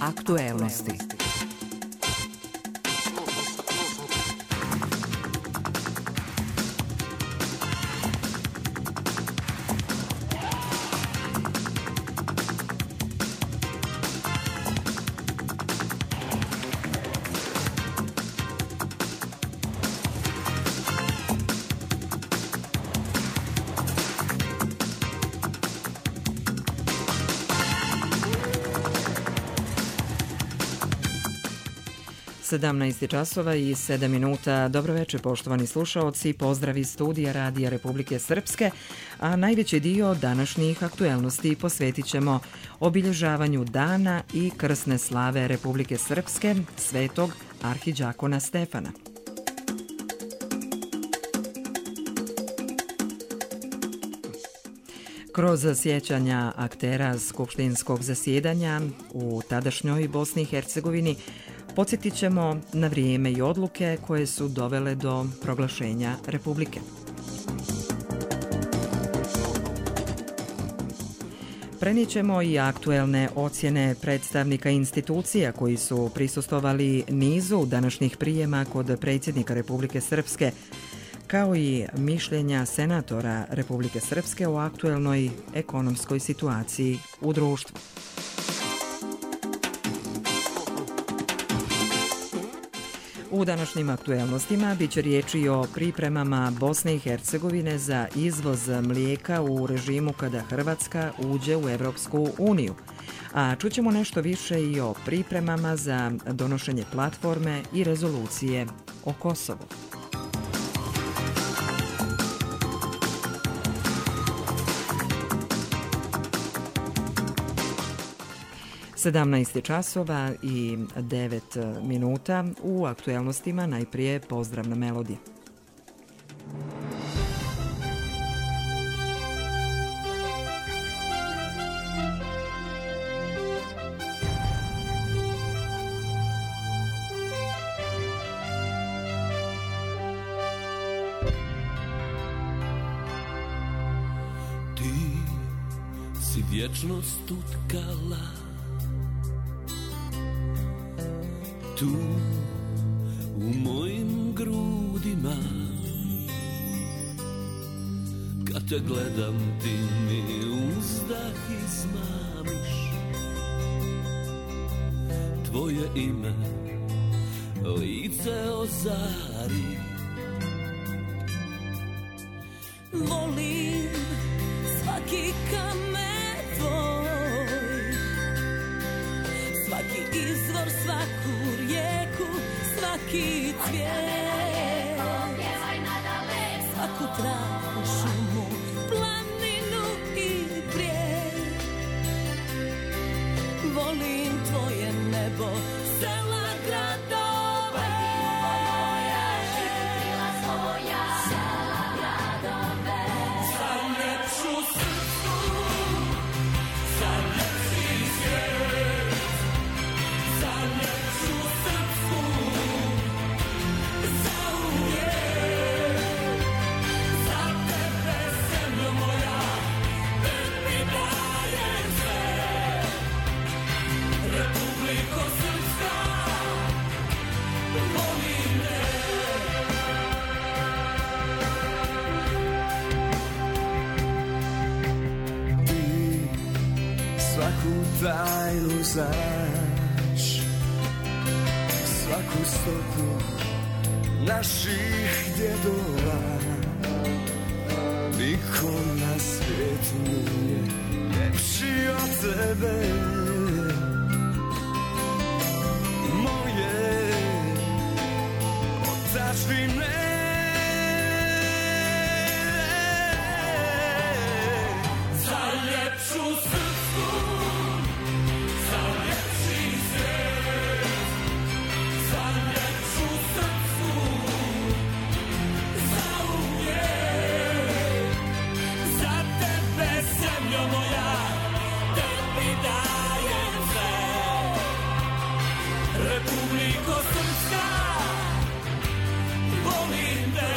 Aktuelnosti. časova i 7 minuta. Dobro večer, poštovani slušaoci. Pozdrav iz studija Radija Republike Srpske, a najveći dio današnjih aktuelnosti posvetit ćemo obilježavanju dana i krsne slave Republike Srpske, svetog arhidžakona Stefana. Kroz sjećanja aktera skupštinskog zasjedanja u tadašnjoj Bosni i Hercegovini podsjetit ćemo na vrijeme i odluke koje su dovele do proglašenja Republike. Prenijet ćemo i aktuelne ocjene predstavnika institucija koji su prisustvovali nizu današnjih prijema kod predsjednika Republike Srpske, kao i mišljenja senatora Republike Srpske o aktuelnoj ekonomskoj situaciji u društvu. U današnjim aktuelnostima bit će riječi o pripremama Bosne i Hercegovine za izvoz mlijeka u režimu kada Hrvatska uđe u Evropsku uniju, a čućemo nešto više i o pripremama za donošenje platforme i rezolucije o Kosovu. časova i 9 minuta. U aktuelnostima najprije pozdravna melodija. Ti si vječnost utkala tu u mojim grudima, kad te gledam ti mi uzdah izmamiš, tvoje ime lice ozari. Volim svaki kamen tvoj, svaki izvor, svaku rijeku, svaki cvijet, svaku travu, šumu, planinu i brijeg. Volim tvoje nebo, sela, gradove, živjela svoja, sela, gradove. Za ljepšu srcu, za ljepši svijet, za ljepšu srcu, za uvijek, za tebe zemljo moja, tebi dajem sve. Republiko Srpska, volim te. Ti svaku tajnu znaš, svaku stopu naših djedova. Niko na svijetu nije ljepši od tebe. Moje otačbine, Za ljepšu srpsku, za ljepši svijet, za ljepšu srpsku, za uvijek, za tebe zemljo moja, tebi dajem sve. Republiko Srpska, volim te.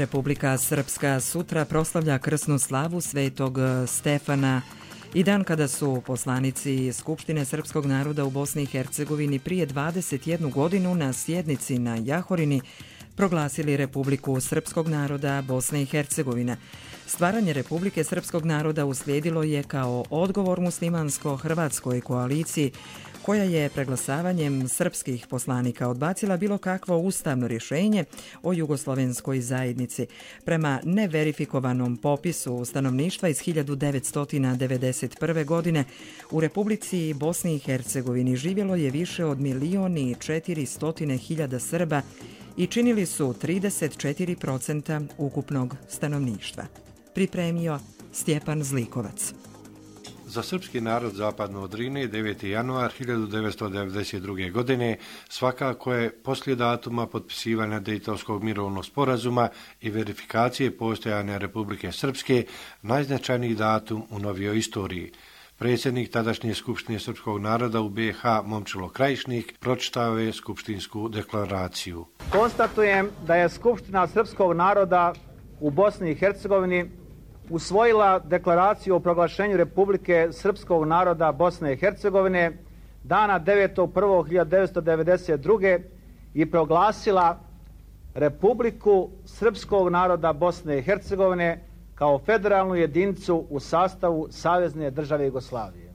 Republika Srpska sutra proslavlja krsnu slavu Svetog Stefana i dan kada su poslanici Skupštine srpskog naroda u Bosni i Hercegovini prije 21 godinu na sjednici na Jahorini proglasili Republiku srpskog naroda Bosne i Hercegovina. Stvaranje Republike srpskog naroda uslijedilo je kao odgovor muslimansko-hrvatskoj koaliciji koja je preglasavanjem srpskih poslanika odbacila bilo kakvo ustavno rješenje o jugoslovenskoj zajednici. Prema neverifikovanom popisu stanovništva iz 1991. godine u Republici Bosni i Hercegovini živjelo je više od 1.400.000 Srba i činili su 34% ukupnog stanovništva. Pripremio Stjepan Zlikovac. Za srpski narod zapadno od Drine 9. januar 1992. godine svakako je poslije datuma potpisivanja Dejtonskog mirovnog sporazuma i verifikacije postojanja Republike Srpske najznačajniji datum u novijoj istoriji. Predsjednik tadašnje Skupštine srpskog naroda u BiH Momčilo Krajišnik pročitao je skupštinsku deklaraciju. Konstatujem da je Skupština srpskog naroda u Bosni i Hercegovini usvojila deklaraciju o proglašenju Republike srpskog naroda Bosne i Hercegovine dana 9.1.1992. i proglasila Republiku srpskog naroda Bosne i Hercegovine kao federalnu jedinicu u sastavu Savezne države Jugoslavije.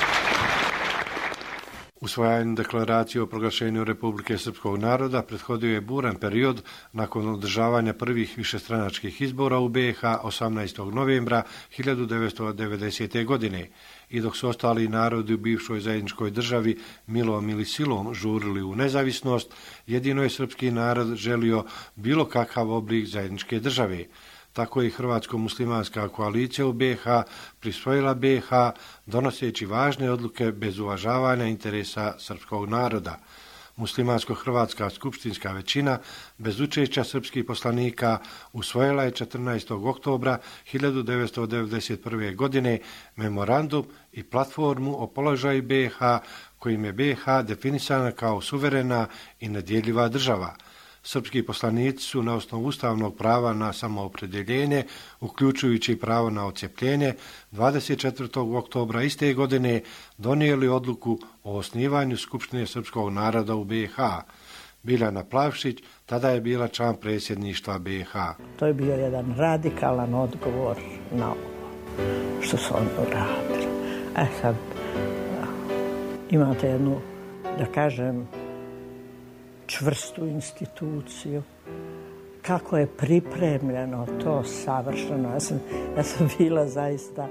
Usvajanju deklaracije o proglašenju Republike srpskog naroda prethodio je buran period nakon održavanja prvih višestranačkih izbora u BiH 18. novembra 1990. godine i dok su ostali narodi u bivšoj zajedničkoj državi milom ili silom žurili u nezavisnost, jedino je srpski narod želio bilo kakav oblik zajedničke države. Tako je Hrvatsko-muslimanska koalicija u BiH prisvojila BiH donoseći važne odluke bez uvažavanja interesa srpskog naroda. Muslimansko-hrvatska skupštinska većina bez učešća srpskih poslanika usvojila je 14. oktobra 1991. godine memorandum i platformu o položaju BiH kojim je BiH definisana kao suverena i nedjeljiva država. Srpski poslanici su na osnovu ustavnog prava na samoopredjeljenje, uključujući pravo na odcjepljenje, 24. oktobra iste godine donijeli odluku o osnivanju Skupštine srpskog naroda u BiH. Biljana Plavšić tada je bila član predsjedništva BiH. To je bio jedan radikalan odgovor na ovo što su oni uradili. Sad imate jednu, da kažem, čvrstu instituciju. Kako je pripremljeno to savršeno. Ja sam bila zaista,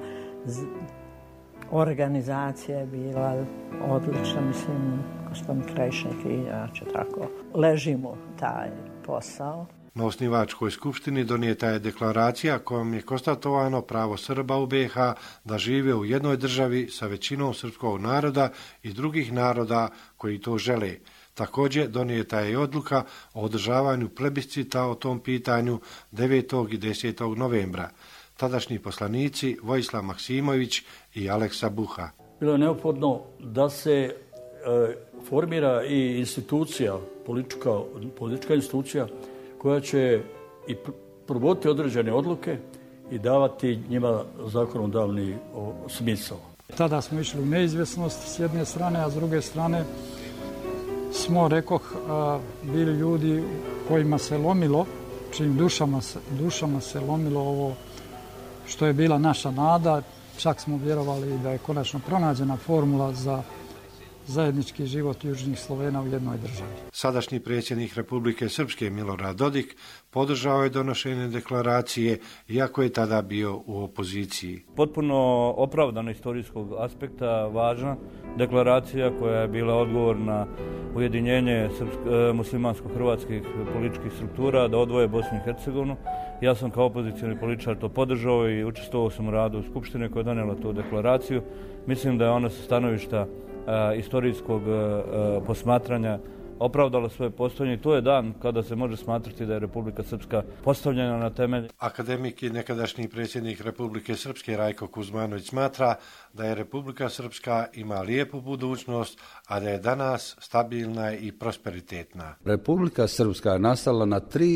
organizacija je bila odlična, mislim, gospodin Krajišnik i inače tako. Leži mu taj posao. Na osnivačkoj skupštini donijeta je deklaracija kojom je konstatovano pravo Srba u BiH da žive u jednoj državi sa većinom srpskog naroda i drugih naroda koji to žele. Također donijeta je i odluka o održavanju plebiscita o tom pitanju 9. i 10. novembra. Tadašnji poslanici Vojislav Maksimović i Aleksa Buha. Bilo je neophodno da se formira i institucija, politička institucija koja će i provoditi određene odluke i davati njima zakonodavni smisao. Tada smo išli u neizvjesnost s jedne strane, a s druge strane smo, rekoh, bili ljudi kojima se lomilo, čijim dušama se lomilo ovo što je bila naša nada. Čak smo vjerovali da je konačno pronađena formula za zajednički život južnih Slovena u jednoj državi. Sadašnji predsjednik Republike Srpske Milorad Dodik podržao je donošenje deklaracije, iako je tada bio u opoziciji. Potpuno opravdano istorijskog aspekta važna deklaracija koja je bila odgovor na ujedinjenje muslimansko-hrvatskih političkih struktura da odvoje Bosnu i Hercegovinu. Ja sam kao opozicijni političar to podržao i učestvovao sam u radu Skupštine koja je donijela tu deklaraciju. Mislim da je ona sa stanovišta istorijskog posmatranja opravdala svoje postojanje. To je dan kada se može smatrati da je Republika Srpska postavljena na temelj. Akademik i nekadašnji predsjednik Republike Srpske Rajko Kuzmanović smatra da je Republika Srpska ima lijepu budućnost, a da je danas stabilna i prosperitetna. Republika Srpska je nastala na 3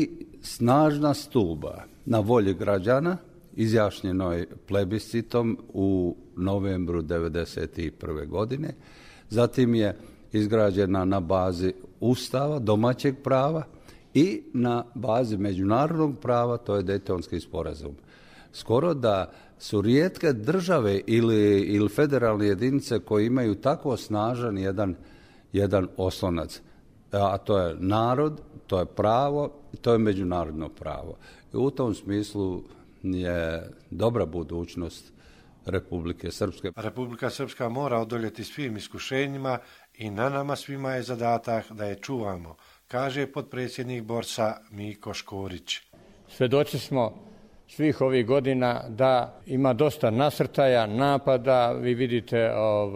snažna stuba na volji građana, izjašnjenoj plebiscitom u novembru 1991. godine. Zatim je izgrađena na bazi Ustava, domaćeg prava i na bazi međunarodnog prava, to je Dejtonski sporazum. Skoro da su rijetke države ili federalne jedinice koje imaju tako snažan jedan oslonac. A to je narod, to je pravo, to je međunarodno pravo. I u tom smislu je dobra budućnost Republike Srpske. Republika Srpska mora odoljeti svim iskušenjima i na nama svima je zadatak da je čuvamo, kaže potpredsjednik Borsa Miko Škorić. Svedoci smo svih ovih godina da ima dosta nasrtaja, napada. Vi vidite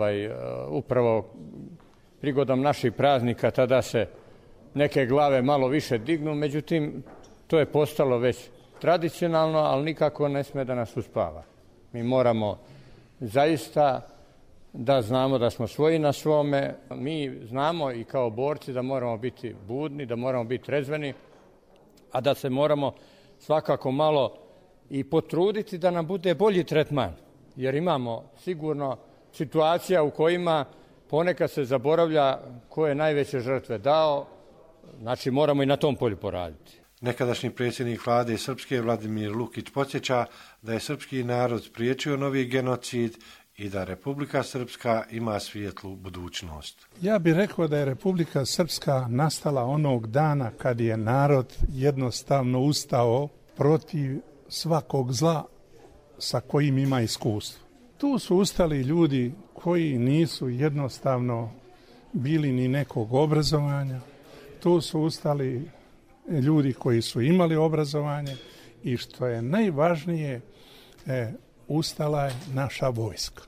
upravo prigodom naših praznika tada se neke glave malo više dignu, međutim to je postalo već tradicionalno, ali nikako ne sme da nas uspava. Mi moramo zaista da znamo da smo svoji na svome. Mi znamo i kao borci da moramo biti budni, da moramo biti trezveni, a da se moramo svakako malo i potruditi da nam bude bolji tretman. Jer imamo sigurno situacija u kojima ponekad se zaboravlja ko je najveće žrtve dao, znači moramo i na tom polju poraditi. Nekadašnji predsjednik vlade Srpske Vladimir Lukić podsjeća da je srpski narod spriječio novi genocid i da Republika Srpska ima svijetlu budućnost. Ja bih rekao da je Republika Srpska nastala onog dana kad je narod jednostavno ustao protiv svakog zla sa kojim ima iskustvo. Tu su ustali ljudi koji nisu jednostavno bili ni nekog obrazovanja, tu su ustali ljudi koji su imali obrazovanje i što je najvažnije, ustala je naša vojska.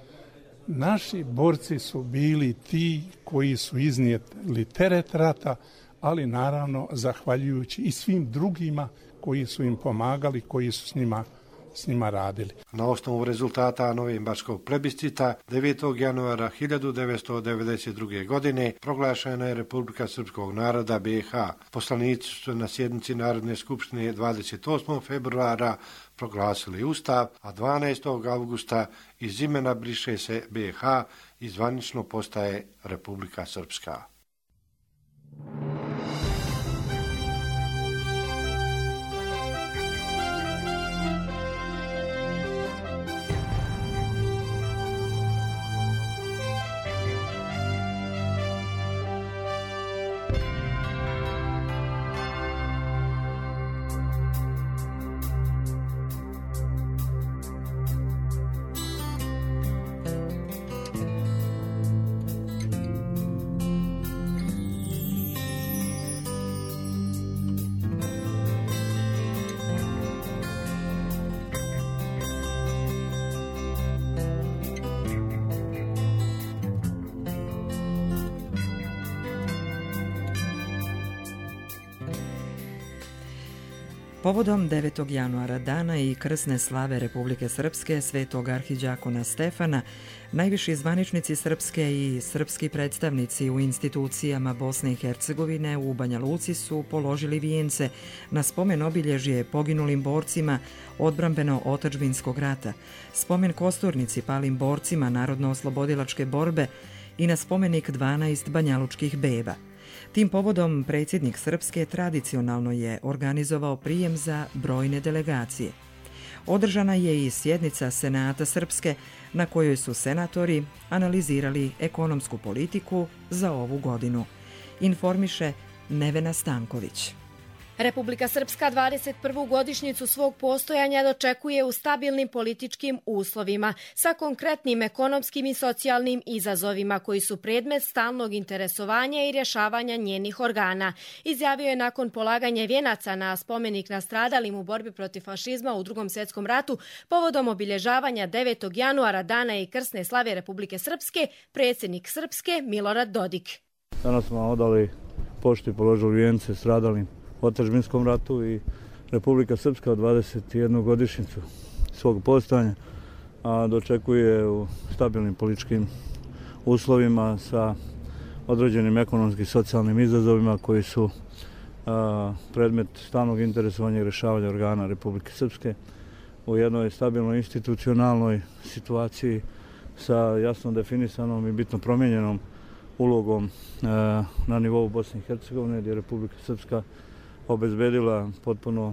Naši borci su bili ti koji su iznijeli teret rata, ali naravno zahvaljujući i svim drugima koji su im pomagali, koji su s njima radili. Na osnovu rezultata novembarskog plebiscita 9. januara 1992. godine proglašena je Republika Srpskog naroda BiH. Poslanici su na sjednici Narodne skupštine 28. februara proglasili Ustav, a 12. avgusta iz imena briše se BiH i zvanično postaje Republika Srpska. Povodom 9. januara dana i krsne slave Republike Srpske svetog arhiđakona Stefana, najviši zvaničnici Srpske i srpski predstavnici u institucijama Bosne i Hercegovine u Banja Luci su položili vijence na spomen obilježje poginulim borcima odbrambeno-otadžbinskog rata, spomen kosturnici palim borcima Narodno-oslobodilačke borbe i na spomenik 12 banjalučkih beba. Tim povodom predsjednik Srpske tradicionalno je organizovao prijem za brojne delegacije. Održana je i sjednica Senata Srpske na kojoj su senatori analizirali ekonomsku politiku za ovu godinu. Informiše Nevena Stanković. Republika Srpska 21. godišnjicu svog postojanja dočekuje u stabilnim političkim uslovima sa konkretnim ekonomskim i socijalnim izazovima koji su predmet stalnog interesovanja i rješavanja njenih organa, izjavio je nakon polaganja vijenaca na spomenik nastradalim u borbi protiv fašizma u Drugom svjetskom ratu povodom obilježavanja 9. januara dana i krsne slave Republike Srpske predsjednik Srpske Milorad Dodik. Danas smo odali poštu i položili vijence stradalim u otadžbinskom ratu i Republika Srpska 21. godišnjicu svog postojanja dočekuje u stabilnim političkim uslovima sa određenim ekonomskim i socijalnim izazovima koji su predmet stalnog interesovanja i rješavanja organa Republike Srpske u jednoj stabilnoj institucionalnoj situaciji sa jasno definisanom i bitno promijenjenom ulogom na nivou Bosne i Hercegovine, gdje je Republika Srpska obezbedila potpuno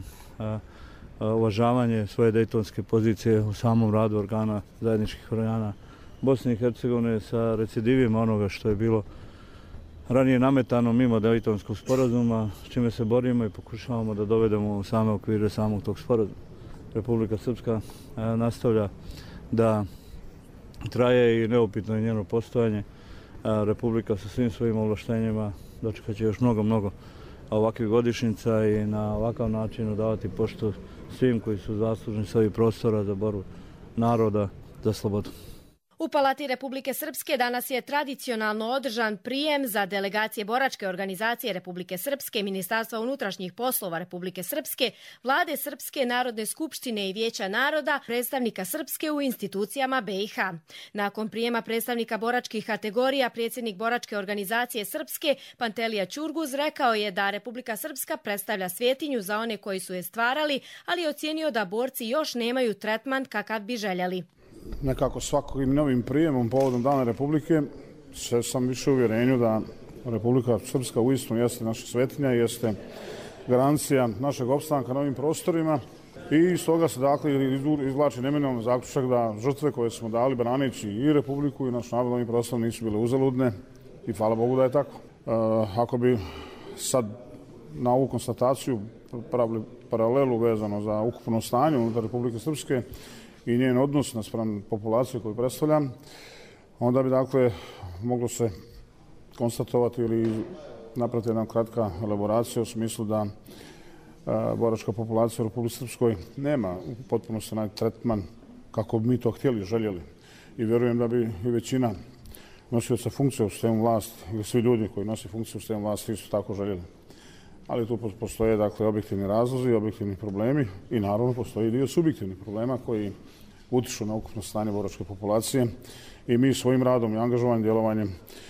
uvažavanje svoje dejtonske pozicije u samom radu organa, zajedničkih organa Bosne i Hercegovine sa recidivima onoga što je bilo ranije nametano mimo dejtonskog sporazuma, s čime se borimo i pokušavamo da dovedemo u same okvire samog tog sporazuma. Republika Srpska nastavlja da traje i neupitno je njeno postojanje. Republika sa svim svojim ovlaštenjima dočekat će još mnogo ovakvih godišnjica i na ovakav način odavati poštu svim koji su zaslužni sa ovih prostora za borbu naroda za slobodu. U Palati Republike Srpske danas je tradicionalno održan prijem za delegacije Boračke organizacije Republike Srpske, Ministarstva unutrašnjih poslova Republike Srpske, Vlade Srpske, Narodne skupštine i Vijeća naroda, predstavnika Srpske u institucijama BiH. Nakon prijema predstavnika boračkih kategorija, predsjednik Boračke organizacije Srpske, Pantelija Ćurguz, rekao je da Republika Srpska predstavlja svetinju za one koji su je stvarali, ali je ocijenio da borci još nemaju tretman kakav bi željeli. Nekako svakim novim prijemom povodom Dana Republike sam više u uvjerenju da Republika Srpska uistinu jeste naša svetinja, jeste garancija našeg opstanka na ovim prostorima i iz toga se dakle izvlači neminovno zaključak da žrtve koje smo dali braneći i Republiku i naš narod na ovim prostorima nisu bile uzaludne i hvala Bogu da je tako. Ako bi sad na ovu konstataciju pravili paralelu vezano za ukupno stanje unutar Republike Srpske i njen odnos naspram populacije koju predstavljam, onda bi dakle moglo se konstatovati ili napraviti jedna kratka elaboracija u smislu da boračka populacija u Republike Srpskoj nema u potpunosti onaj tretman kako bi mi to htjeli, željeli. I vjerujem da bi i većina nosioca funkcije u sistemu vlasti ili svi ljudi koji nose funkciju u sistemu vlasti isto tako željeli. Ali tu postoje dakle objektivni razlozi, objektivni problemi i naravno postoji dio subjektivnih problema koji utiču na ukupno stanje boračke populacije i mi svojim radom i angažovanjem, djelovanjem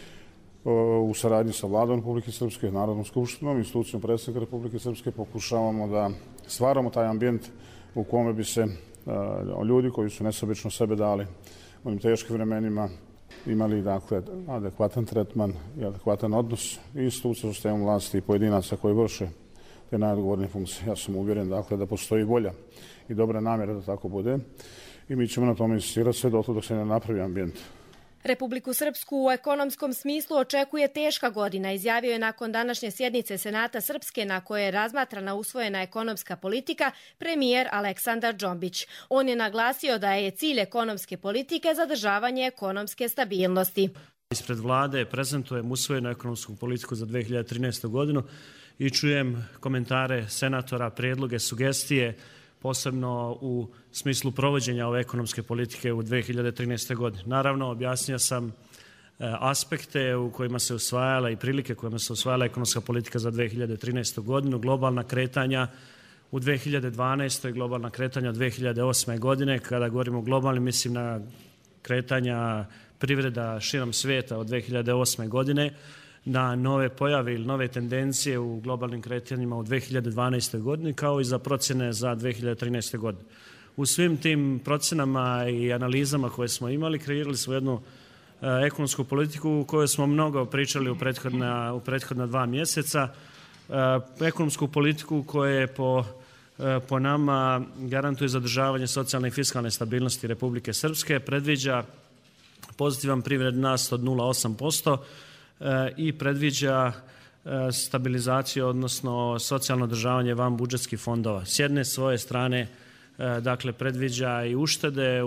u saradnji sa Vladom Republike Srpske, Narodnom skupštinom, institucijom predsjednika Republike Srpske pokušavamo da stvaramo taj ambijent u kome bi se ljudi koji su nesebično sebe dali u ovim teškim vremenima imali dakle adekvatan tretman i adekvatan odnos i institucija u sistemu vlasti i pojedinaca koji vrše te najodgovornije funkcije. Ja sam uvjeren dakle da postoji volja i dobra namjera da tako bude i mi ćemo na tome insistirati sve dok se ne napravi ambijent. Republiku Srpsku u ekonomskom smislu očekuje teška godina, izjavio je nakon današnje sjednice Senata Srpske na kojoj je razmatrana usvojena ekonomska politika premijer Aleksandar Džombić. On je naglasio da je cilj ekonomske politike zadržavanje ekonomske stabilnosti. Ispred vlade prezentujem usvojenu ekonomsku politiku za 2013. godinu i čujem komentare senatora, prijedloge, sugestije, posebno u smislu provođenja ove ekonomske politike u 2013. godini. Naravno, objasnio sam aspekte u kojima se usvajala i prilike kojima se usvajala ekonomska politika za 2013. godinu, globalna kretanja u 2012. globalna kretanja od 2008. godine. Kada govorimo o globalnim, mislim na kretanja privreda širom svijeta od 2008. godine, na nove pojave ili nove tendencije u globalnim kretanjima u 2012. godini, kao i za procjene za 2013. godine. U svim tim procenama i analizama koje smo imali, kreirali smo jednu ekonomsku politiku u kojoj smo mnogo pričali u prethodna 2 mjeseca. Ekonomsku politiku koja je po nama garantuje zadržavanje socijalne i fiskalne stabilnosti Republike Srpske, predviđa pozitivan privredni rast od 0,8%, i predviđa stabilizaciju, odnosno socijalno održavanje van budžetskih fondova. S jedne svoje strane, dakle, predviđa i uštede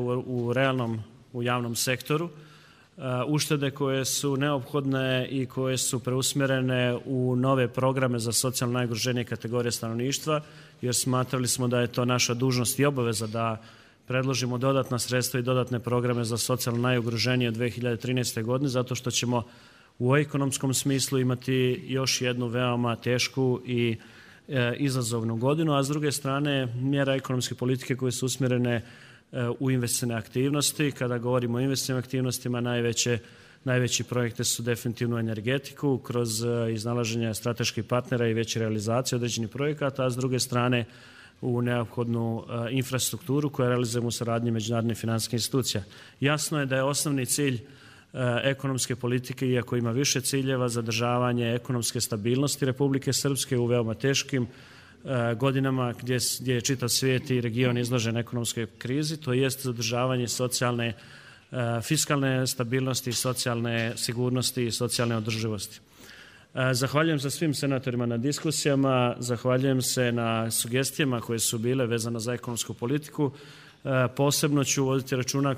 u javnom sektoru, uštede koje su neophodne i koje su preusmjerene u nove programe za socijalno najugroženije kategorije stanovništva, jer smatrali smo da je to naša dužnost i obaveza da predložimo dodatna sredstva i dodatne programe za socijalno najugroženije 2013. godine, zato što ćemo u ekonomskom smislu imati još jednu veoma tešku i izazovnu godinu, a s druge strane mjera ekonomske politike koje su usmjerene u investicione aktivnosti. Kada govorimo o investicionim aktivnostima, najveće najveći projekte su definitivno energetiku kroz iznalaženje strateških partnera i veće realizacije određenih projekata, a s druge strane u neophodnu infrastrukturu koja realizujemo u saradnji međunarodnih finansijskih institucija. Jasno je da je osnovni cilj ekonomske politike, iako ima više ciljeva, zadržavanje ekonomske stabilnosti Republike Srpske u veoma teškim godinama gdje je čitav svijet i region izložen ekonomskoj krizi, to jest zadržavanje socijalne, fiskalne stabilnosti, socijalne sigurnosti i socijalne održivosti. Zahvaljujem se svim senatorima na diskusijama, zahvaljujem se na sugestijama koje su bile vezano za ekonomsku politiku. Posebno ću voditi računa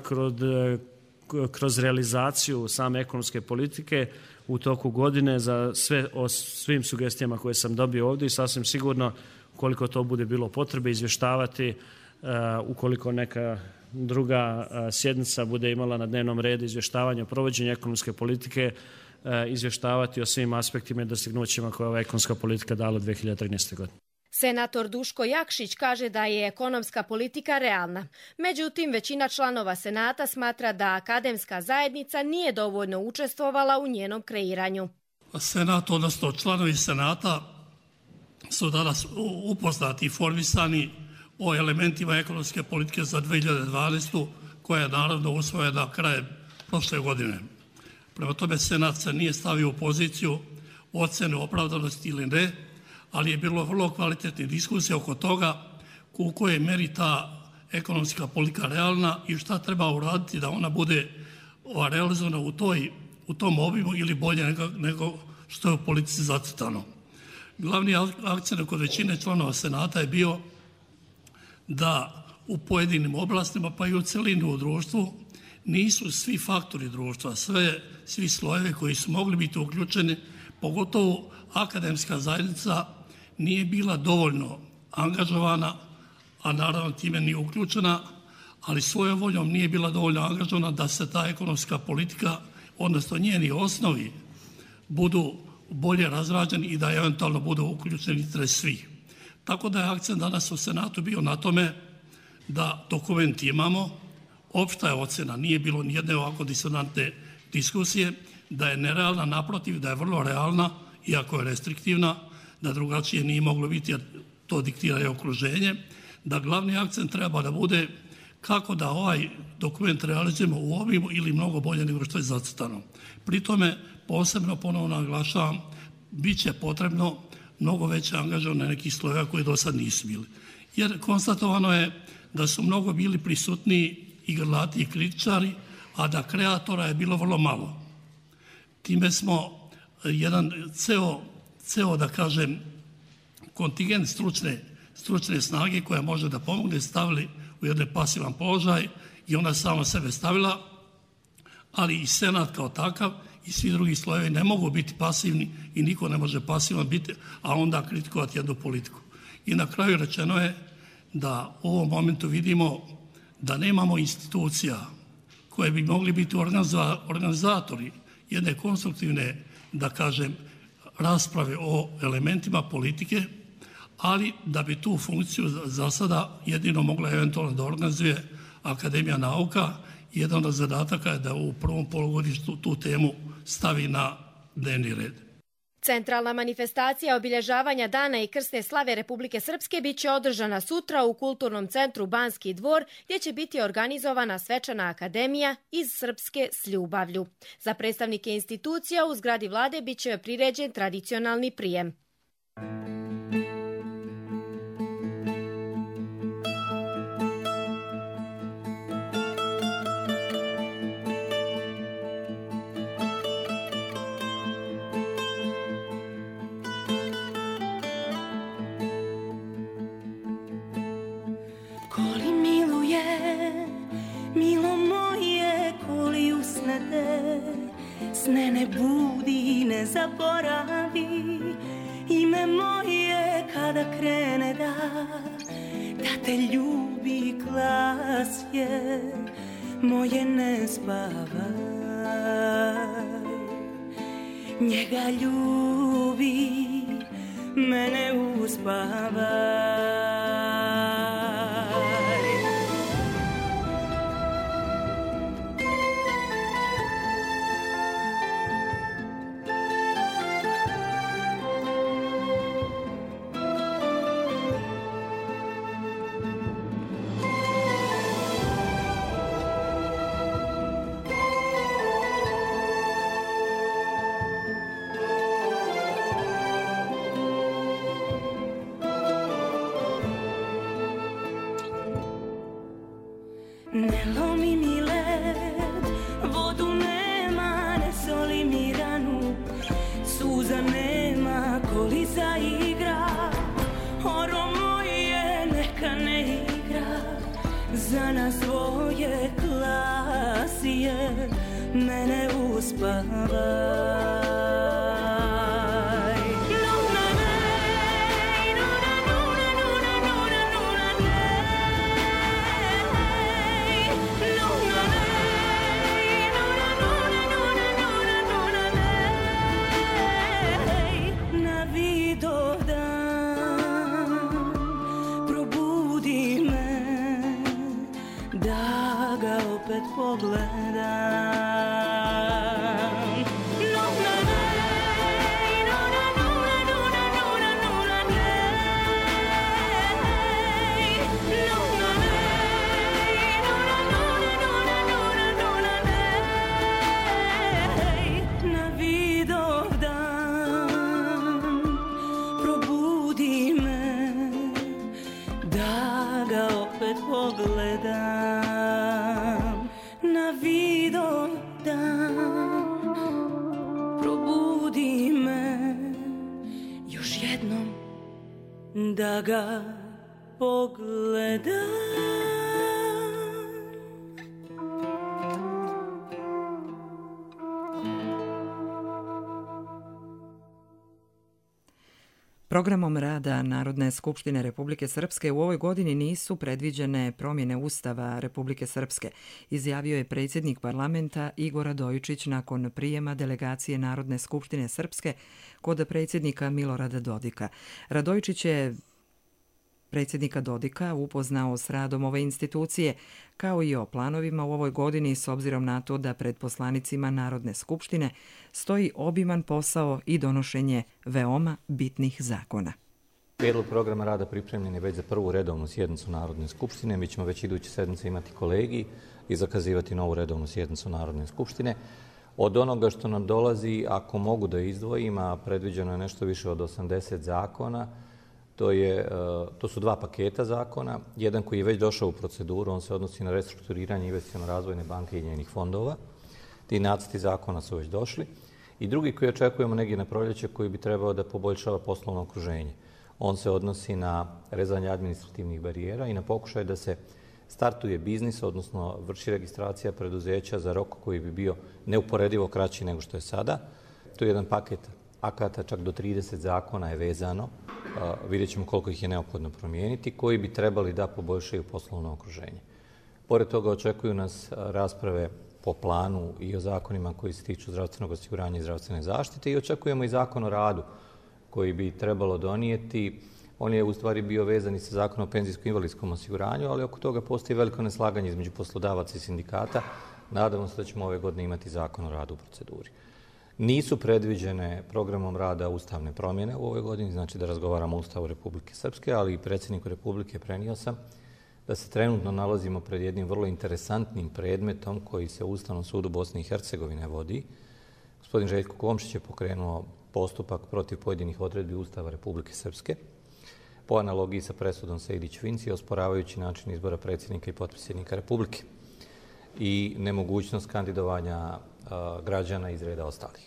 kroz realizaciju same ekonomske politike u toku godine o svim sugestijama koje sam dobio ovdje i sasvim sigurno, ukoliko to bude bilo potrebe, izvještavati ukoliko neka druga sjednica bude imala na dnevnom redu izvještavanje o provođenju ekonomske politike, izvještavati o svim aspektima i dostignućima koje ova ekonomska politika dala 2013. godine. Senator Duško Jakšić kaže da je ekonomska politika realna. Međutim, većina članova Senata smatra da akademska zajednica nije dovoljno učestvovala u njenom kreiranju. Senat, odnosno članovi Senata, su danas upoznati i informisani o elementima ekonomske politike za 2012. koja je naravno usvojena krajem prošle godine. Prema tome, Senat se nije stavio u poziciju ocene opravdanosti ili ne, ali je bilo vrlo kvalitetne diskusije oko toga u kojoj meri ta ekonomska politika realna i šta treba uraditi da ona bude realizovana u tom obimu ili bolje nego što je u politici zacrtano. Glavni akcent kod većine članova Senata je bio da u pojedinim oblastima, pa i u celini u društvu, nisu svi faktori društva, svi slojevi koji su mogli biti uključeni, pogotovo akademska zajednica nije bila dovoljno angažovana, a naravno time nije uključena, ali svojom voljom nije bila dovoljno angažovana da se ta ekonomska politika, odnosno njeni osnovi, budu bolje razrađeni i da eventualno budu uključeni interes svih. Tako da je akcent danas u Senatu bio na tome da dokument imamo, opšta je ocena, nije bilo nijedne ovako disonantne diskusije, da je nerealna, naprotiv, da je vrlo realna, iako je restriktivna, da drugačije nije moglo biti, jer to diktira i okruženje, da glavni akcent treba da bude kako da ovaj dokument realizujemo u obimu ili mnogo bolje nego što je zacrtano. Pri tome, posebno ponovno naglašavam, bit će potrebno mnogo veće angažovanje nekih slojeva koji do sad nisu bili. Jer konstatovano je da su mnogo bili prisutni i grlati i kritičari, a da kreatora je bilo vrlo malo. Time smo jedan ceo da kažem, kontingent stručne snage koja može da pomogne stavili u jedan pasivan položaj i ona sama sebe stavila, ali i Senat kao takav i svi drugi slojevi ne mogu biti pasivni i niko ne može pasivan biti, a onda kritikovati jednu politiku. I na kraju rečeno je da u ovom momentu vidimo da nemamo institucija koje bi mogli biti organizatori jedne konstruktivne, da kažem, rasprave o elementima politike, ali da bi tu funkciju za sada jedino mogla eventualno da organizuje Akademija nauka. Jedan od zadataka je da u prvom polugodištu tu temu stavi na dnevni red. Centralna manifestacija obilježavanja Dana i krsne slave Republike Srpske biće održana sutra u Kulturnom centru Banski dvor, gdje će biti organizovana svečana akademija iz Srpske s ljubavlju. Za predstavnike institucija u zgradi vlade biće priređen tradicionalni prijem. Milo moje, koli usnete, sne ne budi, ne zaboravi, ime moje kada krene da te ljubi glas je, moje ne spavaj, njega ljubi, mene uspavaj. Ne lomi mi led, vodu nema, ne soli mi ranu, suza nema, koli zaigra, oro moje neka ne igra, za nas svoje klasije, mene uspavaj. Da ga pogledam. Programom rada Narodne skupštine Republike Srpske u ovoj godini nisu predviđene promjene Ustava Republike Srpske, izjavio je predsjednik parlamenta Igor Radojičić nakon prijema delegacije Narodne skupštine Srpske kod predsjednika Milorada Dodika. Radojičić je predsjednika Dodika upoznao s radom ove institucije, kao i o planovima u ovoj godini s obzirom na to da pred poslanicima Narodne skupštine stoji obiman posao i donošenje veoma bitnih zakona. Prijedlog programa rada pripremljen je već za prvu redovnu sjednicu Narodne skupštine. Mi ćemo već iduće sedmice imati kolegij i zakazivati novu redovnu sjednicu Narodne skupštine. Od onoga što nam dolazi, ako mogu da izdvojim, a predviđeno je nešto više od 80 zakona, to su dva paketa zakona. Jedan koji je već došao u proceduru, on se odnosi na restrukturiranje investiciono-razvojne banke i njenih fondova. Ti nacrti zakona su već došli. I drugi koji očekujemo negdje na proljeće, koji bi trebao da poboljšava poslovno okruženje. On se odnosi na rezanje administrativnih barijera i na pokušaj da se startuje biznis, odnosno vrši registracija preduzeća za rok koji bi bio neuporedivo kraći nego što je sada. To je jedan paket akata, čak do 30 zakona je vezano. Vidjet ćemo koliko ih je neophodno promijeniti, koji bi trebali da poboljšaju poslovno okruženje. Pored toga očekuju nas rasprave po planu i o zakonima koji se tiču zdravstvenog osiguranja i zdravstvene zaštite i očekujemo i zakon o radu koji bi trebalo donijeti. On je u stvari bio vezan i sa zakonom o penzijsko-invalidskom osiguranju, ali oko toga postoji veliko neslaganje između poslodavaca i sindikata. Nadamo se da ćemo ove godine imati zakon o radu u proceduri. Nisu predviđene programom rada ustavne promjene u ovoj godini, znači da razgovaramo o Ustavu Republike Srpske, ali i predsjedniku Republike prenio sam da se trenutno nalazimo pred jednim vrlo interesantnim predmetom koji se u Ustavnom sudu Bosne i Hercegovine vodi. Gospodin Željko Komšić je pokrenuo postupak protiv pojedinih odredbi Ustava Republike Srpske po analogiji sa presudom Sejdić-Finci, osporavajući način izbora predsjednika i potpredsjednika Republike i nemogućnost kandidovanja građana iz reda ostalih.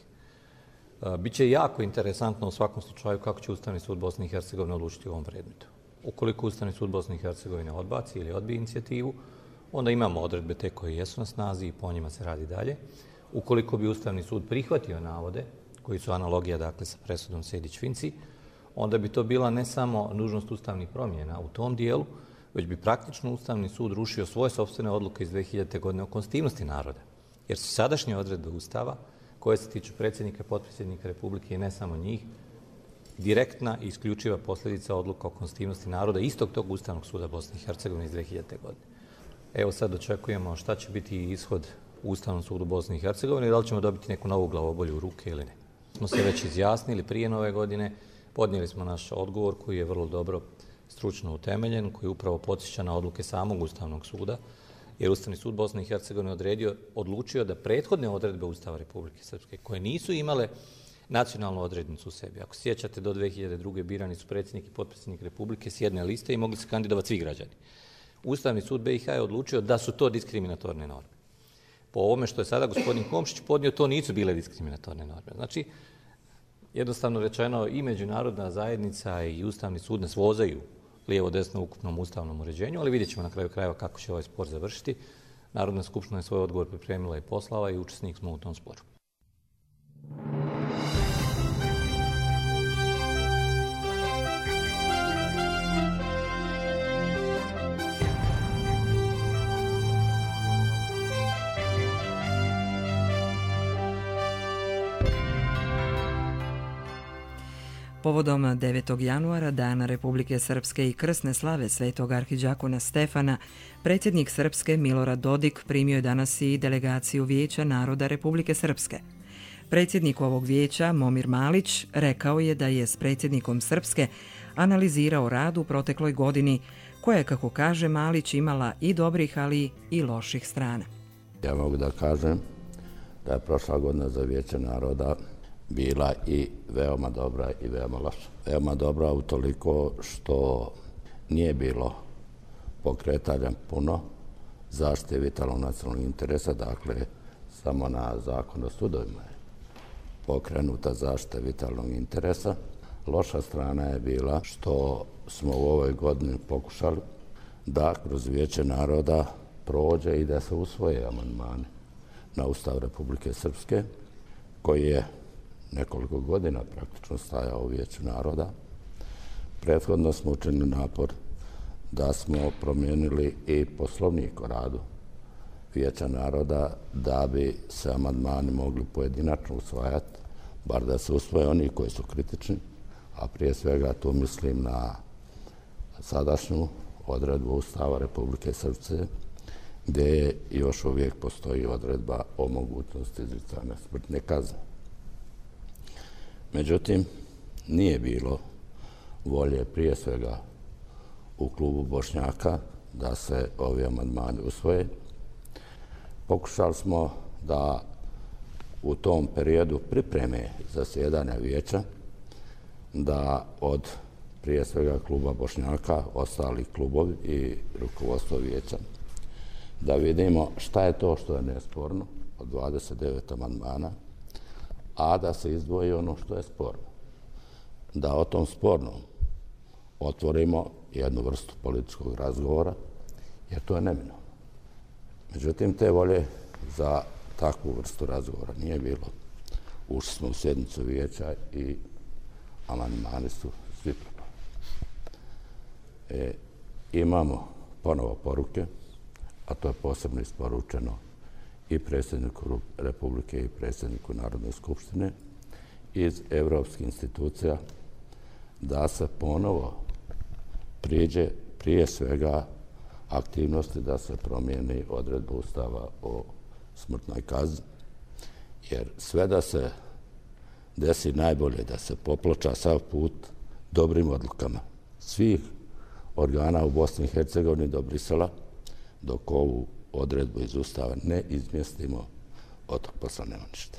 Biće jako interesantno u svakom slučaju kako će Ustavni sud Bosne i Hercegovine odlučiti u ovom predmetu. Ukoliko Ustavni sud Bosne i Hercegovine odbaci ili odbije inicijativu, onda imamo odredbe te koje jesu na snazi i po njima se radi dalje. Ukoliko bi Ustavni sud prihvatio navode, koji su analogija dakle sa presudom Sejdić-Finci, onda bi to bila ne samo nužnost ustavnih promjena u tom dijelu, već bi praktično Ustavni sud rušio svoje sopstvene odluke iz 2000. godine o konstitutivnosti naroda. Jer su sadašnje odredbe Ustava, koje se tiču predsjednika i potpredsjednika Republike i ne samo njih, direktna i isključiva posljedica odluka o konstitutivnosti naroda istog tog Ustavnog suda Bosne i Hercegovine iz 2000. godine. Evo sad očekujemo šta će biti ishod u Ustavnom sudu Bosne i Hercegovine i da li ćemo dobiti neku novu glavobolju u ruke ili ne. Smo se već izjasnili prije nove godine, podnijeli smo naš odgovor koji je vrlo dobro stručno utemeljen, koji upravo podsjeća na odluke samog Ustavnog suda, jer Ustavni sud Bosne i Hercegovine odlučio da prethodne odredbe Ustava Republike Srpske, koje nisu imale nacionalnu odrednicu u sebi. Ako sjećate, do 2002. birani su predsjednik i potpredsjednik Republike s jedne liste i mogli se kandidovati svi građani. Ustavni sud BiH je odlučio da su to diskriminatorne norme. Po ovome što je sada gospodin Komšić podnio, to nisu bile diskriminatorne norme. Znači, jednostavno rečeno, i međunarodna zajednica i Ustavni sud ne svozaju lijevo-desno ukupnom ustavnom uređenju, ali vidjet ćemo na kraju krajeva kako će ovaj spor završiti. Narodna skupština je svoj odgovor pripremila i poslala i učesnik smo u tom sporu. Povodom 9. januara, Dana Republike Srpske i krsne slave Svetog arhidžakona Stefana, predsjednik Srpske Milorad Dodik primio je danas i delegaciju Vijeća naroda Republike Srpske. Predsjednik ovog vijeća, Momir Malić, rekao je da je s predsjednikom Srpske analizirao rad u protekloj godini, koja je, kako kaže Malić, imala i dobrih, ali i loših strana. Ja mogu da kažem da je prošla godina za Vijeće naroda bila i veoma dobra i veoma loša. Veoma dobra utoliko što nije bilo pokretanja puno zaštite vitalnog nacionalnog interesa, dakle samo na zakon o sudovima je pokrenuta zaštita vitalnog interesa. Loša strana je bila što smo u ovoj godini pokušali da kroz Vijeće naroda prođe i da se usvoje amandmane na Ustav Republike Srpske, koji je nekoliko godina praktično stajao u Vijeću naroda. Prethodno smo učinili napor da smo promijenili i poslovnik o radu Vijeća naroda da bi se amandmani mogli pojedinačno usvajati, bar da se usvoje oni koji su kritični, a prije svega tu mislim na sadašnju odredbu Ustava Republike Srpske, gdje još uvijek postoji odredba o mogućnosti izricanja smrtne kazne. Međutim, nije bilo volje prije svega u klubu Bošnjaka da se ovi amandmani usvoje. Pokušali smo da u tom periodu pripreme zasjedanja vijeća, da od prije svega kluba Bošnjaka, ostali klubovi i rukovodstvo vijeća, da vidimo šta je to što je nesporno od 29 amandmana, a da se izdvoji ono što je sporno. Da o tom spornom otvorimo jednu vrstu političkog razgovora, jer to je neminovno. Međutim, te volje za takvu vrstu razgovora nije bilo. Ušli smo u sjednicu vijeća i amandmani su svi propali. Imamo ponovo poruke, a to je posebno isporučeno i predsjedniku Republike i predsjedniku Narodne skupštine iz evropskih institucija, da se ponovo priđe prije svega aktivnosti da se promijeni odredba Ustava o smrtnoj kazni, jer sve da se desi najbolje da se poploča sav put dobrim odlukama svih organa u Bosni i Hercegovini do Brisela, dok ovu odredbu iz Ustava ne izmjestimo, od tog posla nema ništa.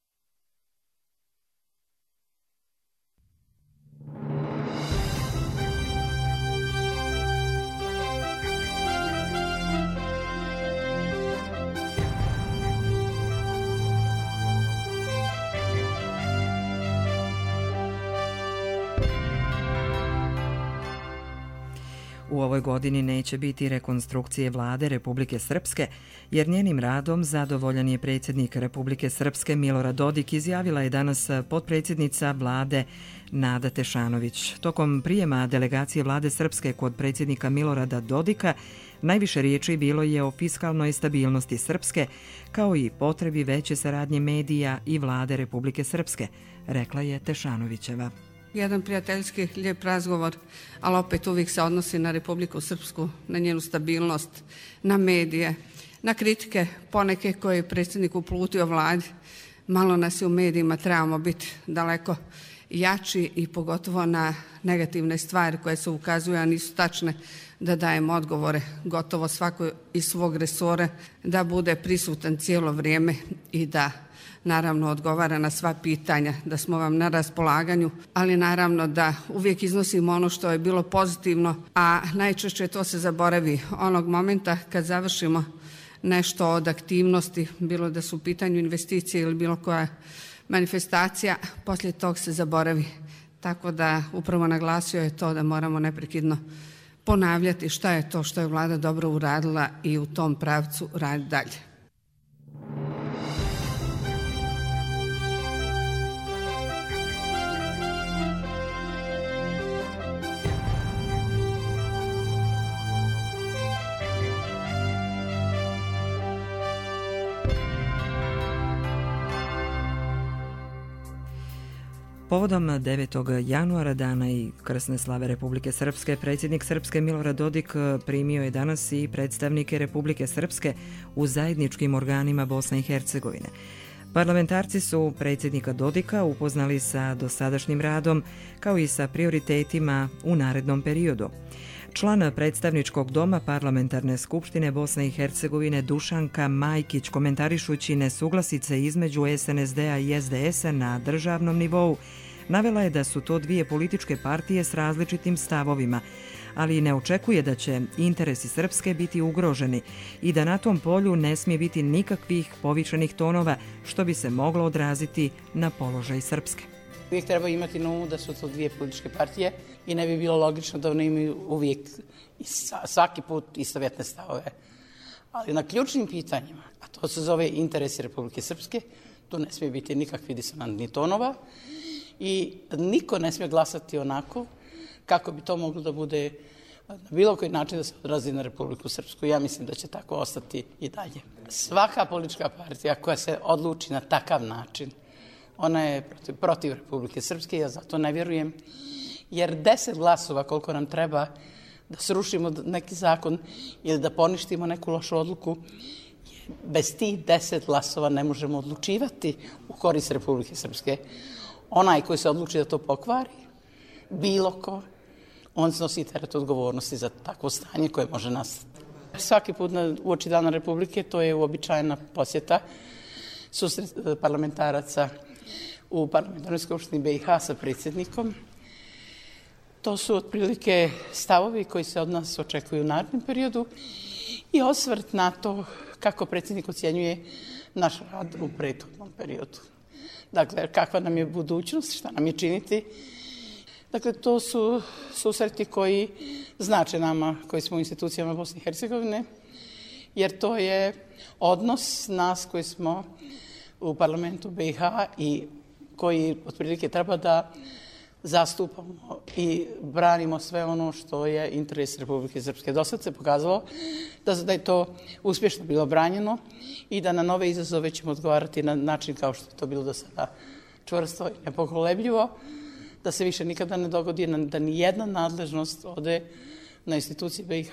U ovoj godini neće biti rekonstrukcije vlade Republike Srpske, jer njenim radom zadovoljan je predsjednik Republike Srpske Milorad Dodik, izjavila je danas potpredsjednica vlade Nada Tešanović. Tokom prijema delegacije vlade Srpske kod predsjednika Milorada Dodika najviše riječi bilo je o fiskalnoj stabilnosti Srpske, kao i potrebi veće saradnje medija i vlade Republike Srpske, rekla je Tešanovićeva. Jedan prijateljski, lijep razgovor, ali opet uvijek se odnosi na Republiku Srpsku, na njenu stabilnost, na medije, na kritike poneke koje je predsjednik uputio vladi. Malo nas je u medijima, trebamo biti daleko jači i pogotovo na negativne stvari koje se ukazuju, a nisu tačne, da dajemo odgovore gotovo svako iz svog resora, da bude prisutan cijelo vrijeme i da naravno odgovara na sva pitanja, da smo vam na raspolaganju, ali naravno da uvijek iznosimo ono što je bilo pozitivno, a najčešće to se zaboravi onog momenta kad završimo nešto od aktivnosti, bilo da su u pitanju investicije ili bilo koja manifestacija, poslije tog se zaboravi. Tako da upravo naglasio je to da moramo neprekidno ponavljati šta je to što je vlada dobro uradila i u tom pravcu raditi dalje. Povodom 9. januara, dana i krsne slave Republike Srpske, predsjednik Srpske Milorad Dodik primio je danas i predstavnike Republike Srpske u zajedničkim organima Bosne i Hercegovine. Parlamentarci su predsjednika Dodika upoznali sa dosadašnjim radom, kao i sa prioritetima u narednom periodu. Član predstavničkog doma Parlamentarne skupštine Bosne i Hercegovine Dušanka Majkić, komentarišući nesuglasice između SNSD-a i SDS-a na državnom nivou, navela je da su to dvije političke partije s različitim stavovima, ali ne očekuje da će interesi Srpske biti ugroženi i da na tom polju ne smije biti nikakvih povišenih tonova, što bi se moglo odraziti na položaj Srpske. Uvijek treba imati na umu da su to dvije političke partije i ne bi bilo logično da one imaju uvijek svaki put istovjetne stavove. Ali na ključnim pitanjima, a to se zove interesi Republike Srpske, tu ne smije biti nikakvi disonantnih tonova i niko ne smije glasati onako kako bi to moglo da bude na bilo koji način da se odrazi na Republiku Srpsku. Ja mislim da će tako ostati i dalje. Svaka politička partija koja se odluči na takav način, ona je protiv Republike Srpske, ja zato ne vjerujem, jer 10 glasova koliko nam treba da srušimo neki zakon ili da poništimo neku lošu odluku, bez tih 10 glasova ne možemo odlučivati u korist Republike Srpske. Onaj koji se odluči da to pokvari, bilo ko, on snosi teret odgovornosti za takvo stanje koje može nastati. Svaki put uoči Dana Republike, to je uobičajena posjeta susret parlamentaraca u Parlamentarnoj skupštini BiH sa predsjednikom. To su otprilike stavovi koji se od nas očekuju u narednom periodu i osvrt na to kako predsjednik ocjenjuje naš rad u prethodnom periodu. Dakle, kakva nam je budućnost, šta nam je činiti. Dakle, to su susreti koji znače nama, koji smo u institucijama Bosne i Hercegovine, jer to je odnos nas koji smo u parlamentu BiH i koji otprilike treba da zastupamo i branimo sve ono što je interes Republike Srpske. Dosad se pokazalo da je to uspješno bilo branjeno i da na nove izazove ćemo odgovarati na način kao što je to bilo do sada čvrsto i nepokolebljivo, da se više nikada ne dogodi da ni jedna nadležnost ode na institucije BiH.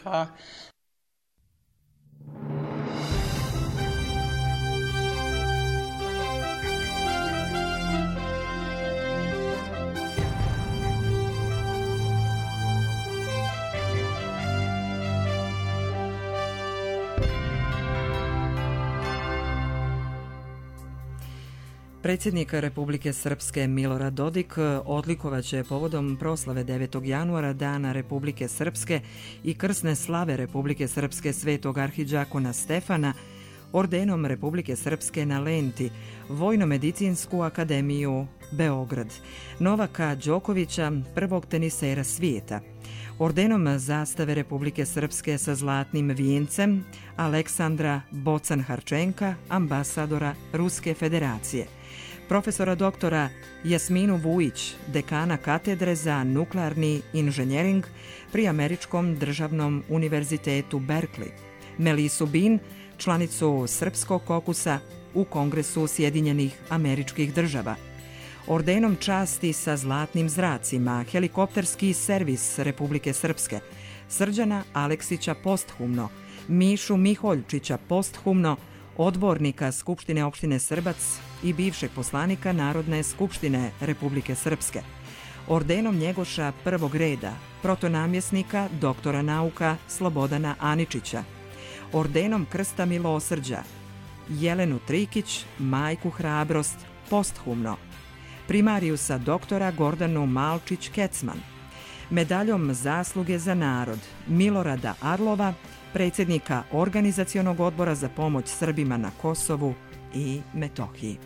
Predsjednik Republike Srpske Milorad Dodik odlikovaće povodom proslave 9. januara Dana Republike Srpske i krsne slave Republike Srpske Svetog arhidžakona Stefana ordenom Republike Srpske na Lenti, Vojno-medicinsku akademiju Beograd, Novaka Đokovića, prvog tenisera svijeta, ordenom zastave Republike Srpske sa zlatnim vijencem Aleksandra Bocan-Harčenka, ambasadora Ruske federacije, profesora doktora Jasminu Vujić, dekana katedre za nuklearni inženjering pri Američkom državnom univerzitetu Berkeley, Melisu Bin, članicu Srpskog kokusa u Kongresu Sjedinjenih Američkih Država, ordenom časti sa zlatnim zracima helikopterski servis Republike Srpske, Srđana Aleksića posthumno, Mišu Miholjčića posthumno, odbornika Skupštine opštine Srbac i bivšeg poslanika Narodne skupštine Republike Srpske, ordenom Njegoša prvog reda, protonamjesnika, doktora nauka Slobodana Aničića, ordenom Krsta milosrđa, Jelenu Trikić, majku Hrabrost, posthumno, primarijusa doktora Gordanu Malčić-Kecman, medaljom Zasluge za narod Milorada Arlova, predsjednika Organizacionog odbora za pomoć Srbima na Kosovu i Metohiji.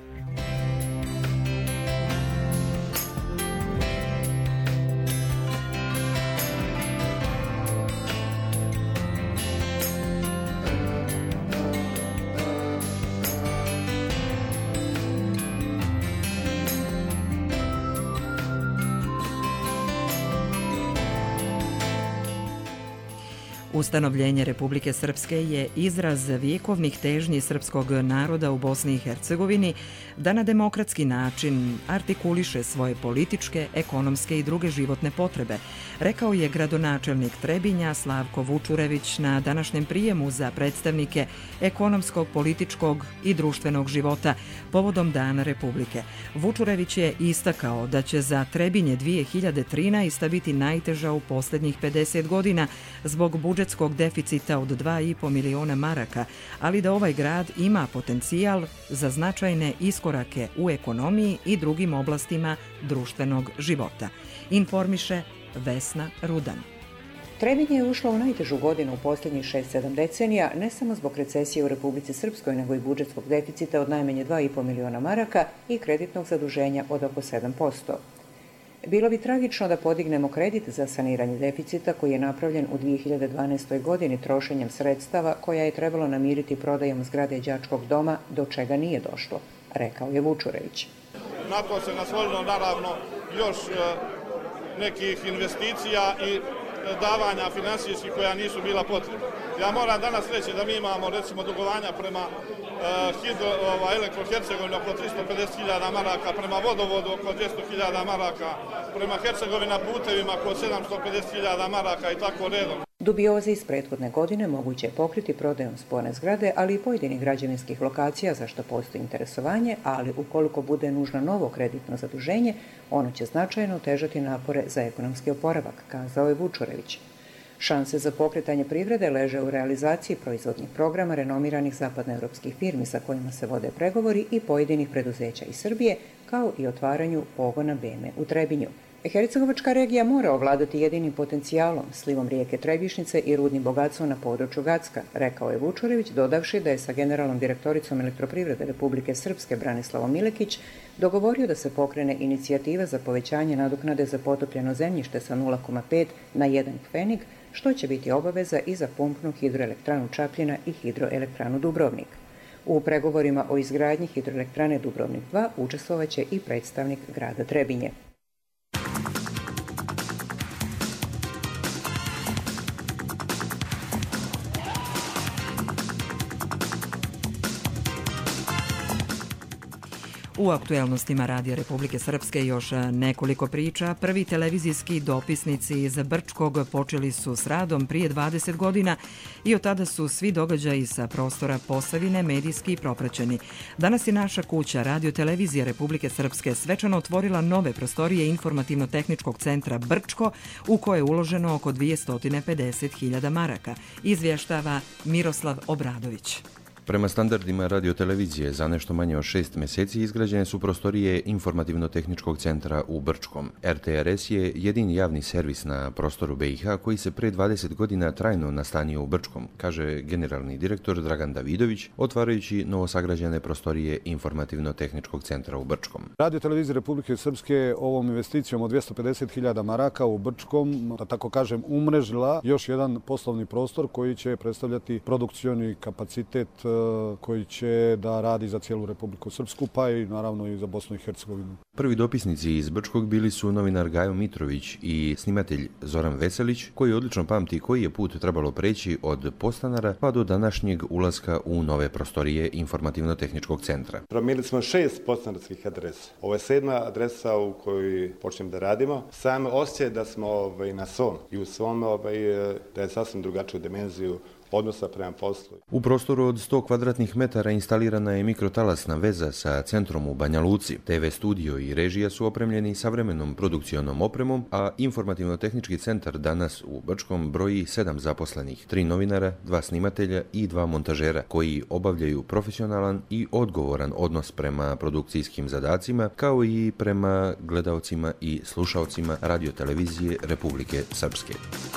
Ustanovljenje Republike Srpske je izraz vjekovnih težnji srpskog naroda u Bosni i Hercegovini da na demokratski način artikuliše svoje političke, ekonomske i druge životne potrebe, rekao je gradonačelnik Trebinja Slavko Vučurević na današnjem prijemu za predstavnike ekonomskog, političkog i društvenog života povodom Dana Republike. Vučurević je istakao da će za Trebinje 2013. biti najteža u posljednjih 50 godina zbog budžetskog deficita od 2,5 miliona maraka, ali da ovaj grad ima potencijal za značajne iskorake u ekonomiji i drugim oblastima društvenog života. Informiše Vesna Rudan. Trebinje je ušlo u najtežu godinu u posljednjih 6-7 decenija, ne samo zbog recesije u Republici Srpskoj, nego i budžetskog deficita od najmanje 2,5 miliona maraka i kreditnog zaduženja od oko 7%. Bilo bi tragično da podignemo kredit za saniranje deficita koji je napravljen u 2012. godini trošenjem sredstava koja je trebalo namiriti prodajom zgrade đačkog doma, do čega nije došlo, rekao je Vučurević. Na to se naslonilo naravno još nekih investicija i davanja finansijskih koja nisu bila potrebna. Ja moram danas reći da mi imamo recimo dugovanja prema Elektro-Hercegovina oko 350.000 maraka, prema vodovodu oko 200.000 maraka, prema Hercegovina putevima oko 750.000 maraka i tako redom. Dubioze iz prethodne godine moguće je pokriti prodajom spone zgrade, ali i pojedinih građevinskih lokacija za što postoji interesovanje, ali ukoliko bude nužno novo kreditno zaduženje, ono će značajno otežati napore za ekonomski oporavak, kazao je Vučurević. Šanse za pokretanje privrede leže u realizaciji proizvodnih programa renomiranih zapadnoevropskih firmi sa kojima se vode pregovori i pojedinih preduzeća iz Srbije, kao i otvaranju pogona BM u Trebinju. Hercegovačka regija mora ovladati jedinim potencijalom, slivom rijeke Trebišnice i rudnim bogatstvom na području Gacka, rekao je Vučurević, dodavši da je sa generalnom direktoricom Elektroprivrede Republike Srpske Branislavom Milekić dogovorio da se pokrene inicijativa za povećanje nadoknade za potopljeno zemljište sa 0,5 na 1 pfenig, što će biti obaveza i za pumpnu hidroelektranu Čapljina i hidroelektranu Dubrovnik. U pregovorima o izgradnji hidroelektrane Dubrovnik 2 učestvovaće i predstavnik grada Trebinje. U aktuelnostima Radija Republike Srpske još nekoliko priča. Prvi televizijski dopisnici iz Brčkog počeli su s radom prije 20 godina i od tada su svi događaji sa prostora Posavine medijski propraćeni. Danas je naša kuća Radio Televizija Republike Srpske svečano otvorila nove prostorije Informativno-tehničkog centra Brčko u koje je uloženo oko 250.000 maraka, izvještava Miroslav Obradović. Prema standardima radiotelevizije za nešto manje od 6 mjeseci izgrađene su prostorije Informativno-tehničkog centra u Brčkom. RTRS je jedini javni servis na prostoru BiH koji se pre 20 godina trajno nastanio u Brčkom, kaže generalni direktor Dragan Davidović, otvarajući novosagrađene prostorije Informativno-tehničkog centra u Brčkom. Radiotelevizija Republike Srpske ovom investicijom od 250.000 maraka u Brčkom, da tako kažem, umrežila još jedan poslovni prostor koji će predstavljati produkcioni kapacitet koji će da radi za cijelu Republiku Srpsku, pa i naravno i za Bosnu i Hercegovinu. Prvi dopisnici iz Brčkog bili su novinar Gajo Mitrović i snimatelj Zoran Veselić, koji odlično pamti koji je put trebalo preći od podstanara pa do današnjeg ulaska u nove prostorije Informativno-tehničkog centra. Promijenili smo 6 podstanarskih adresa. Ovo je 7. adresa u kojoj počnemo da radimo. Same osjećaj da smo na svom i u svom da je sasvim drugačiju dimenziju odnosa prema poslu. U prostoru od 100 kvadratnih metara instalirana je mikrotalasna veza sa centrom u Banja Luci, TV studio i i režija su opremljeni savremenom produkcionom opremom, a informativno-tehnički centar danas u Brčkom broji 7 zaposlenih, 3 novinara, 2 snimatelja i 2 montažera koji obavljaju profesionalan i odgovoran odnos prema produkcijskim zadacima kao i prema gledaocima i slušaocima radiotelevizije Republike Srpske.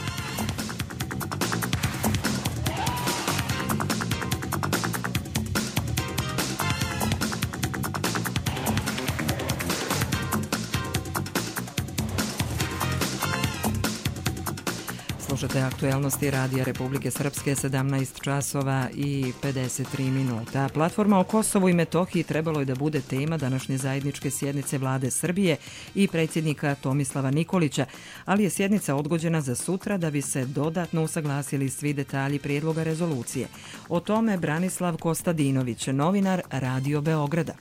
Slušate aktuelnosti Radija Republike Srpske, 17 časova i 53 minuta. Platforma o Kosovu i Metohiji trebalo je da bude tema današnje zajedničke sjednice Vlade Srbije i predsjednika Tomislava Nikolića, ali je sjednica odgođena za sutra da bi se dodatno usaglasili svi detalji prijedloga rezolucije. O tome Branislav Kostadinović, novinar Radio Beograda.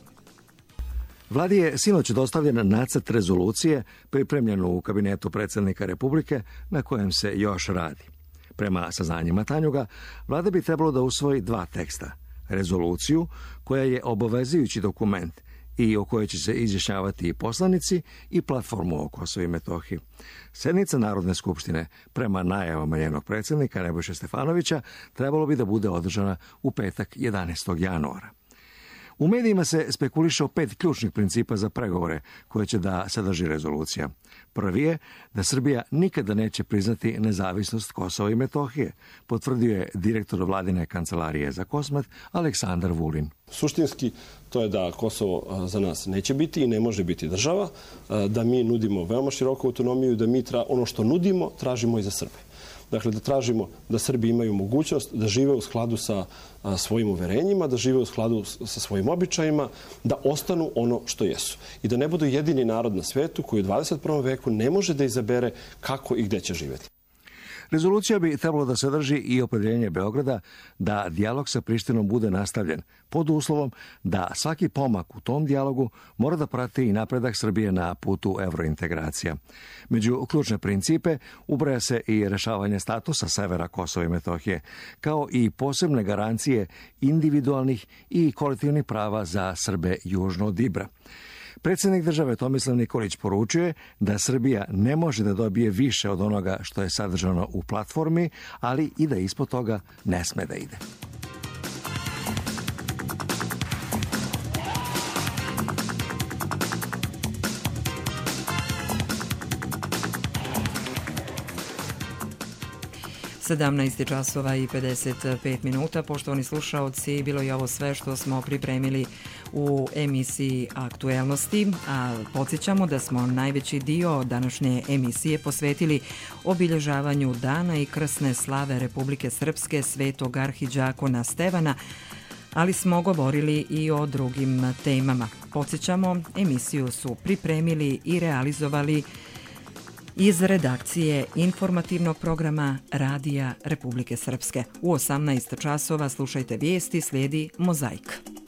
Vladi je sinoć dostavljen nacrt rezolucije pripremljen u kabinetu predsjednika Republike na kojem se još radi. Prema saznanjima Tanjuga, Vlada bi trebalo da usvoji 2 teksta. Rezoluciju, koja je obavezujući dokument i o kojoj će se izjašnjavati i poslanici, i platformu o Kosovu i Metohiji. Sjednica Narodne skupštine, prema najavama njenog predsjednika Nebojše Stefanovića, trebalo bi da bude održana u petak 11. januara. U medijima se spekuliše o 5 ključnih principa za pregovore koje će da sadrži rezolucija. Prvi je da Srbija nikada neće priznati nezavisnost Kosova i Metohije, potvrdio je direktor vladine kancelarije za Kosmet Aleksandar Vulin. Suštinski to je da Kosovo za nas neće biti i ne može biti država, da mi nudimo veoma široku autonomiju i da mi ono što nudimo tražimo i za Srbe. Dakle, da tražimo da Srbi imaju mogućnost da žive u skladu sa svojim uverenjima, da žive u skladu sa svojim običajima, da ostanu ono što jesu. I da ne budu jedini narod na svetu koji u 21. veku ne može da izabere kako i gde će živjeti. Rezolucija bi trebalo da sadrži i opredeljenje Beograda da dijalog sa Prištinom bude nastavljen, pod uslovom da svaki pomak u tom dijalogu mora da prati i napredak Srbije na putu evrointegracija. Među ključne principe ubraja se i rešavanje statusa severa Kosova i Metohije, kao i posebne garancije individualnih i kolektivnih prava za Srbe južno od Ibra. Predsjednik države Tomislav Nikolić poručuje da Srbija ne može da dobije više od onoga što je sadržano u platformi, ali i da ispod toga ne sme da ide. Sedamnaest časova i 55 minuta. Poštovani slušaoci, bilo je ovo sve što smo pripremili u emisiji Aktuelnosti, a podsjećamo da smo najveći dio današnje emisije posvetili obilježavanju dana i krsne slave Republike Srpske Svetog arhidžakona Stevana, ali smo govorili i o drugim temama. Podsjećamo, emisiju su pripremili i realizovali iz redakcije informativnog programa Radija Republike Srpske. U 18 časova slušajte vijesti, slijedi Mozaik.